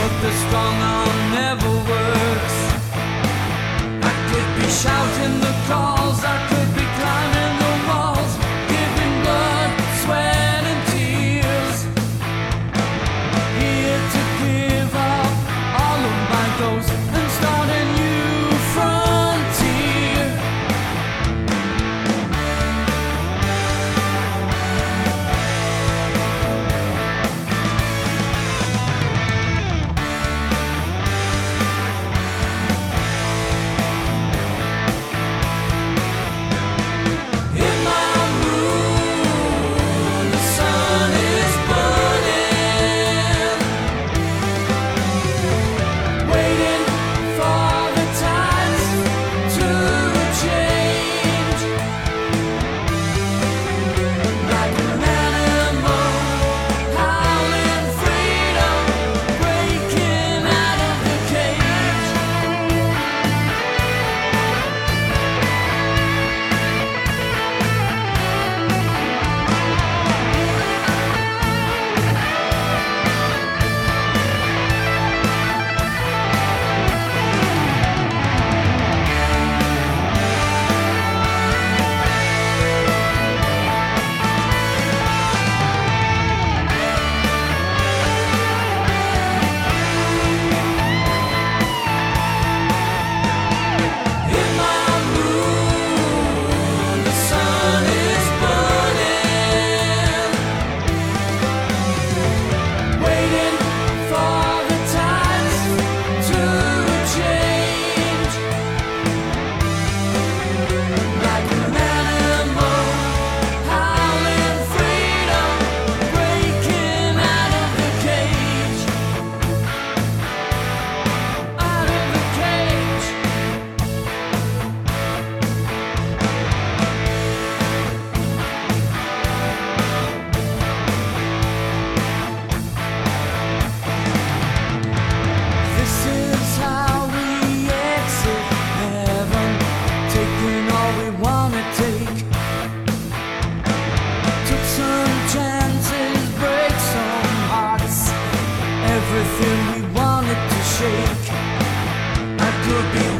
but the strong arm never works. I could be shouting the calls, I could be climbing the walls, giving blood, sweat and tears. Here to give up all of my ghosts and start a new frontier. In my room, the sun is burning, waiting for the times to change. Like an animal, howling freedom, breaking out of the cage. In my room, the sun is burning, waiting for the times to change. Like an animal, howling freedom, breaking out of the cage. Out of the cage. This is how we exit heaven, taking all we wanna take. Took some chances, break some hearts, everything we wanted to shake. I could be